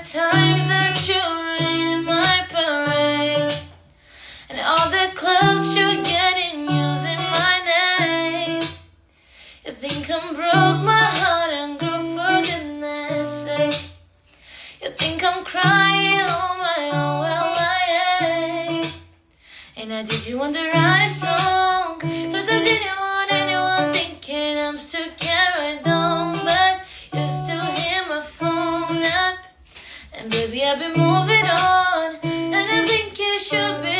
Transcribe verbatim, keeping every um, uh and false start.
times that you rain in my parade, and all the clubs you get in using my name. You think I'm broke, my heart and girl, for goodness sake. You think I'm crying on my own, well I ain't. And I did you want to write a song, cause I didn't want anyone thinking I'm still carried on. But you still hear my phone up, and baby I've been moving on, and I think you should be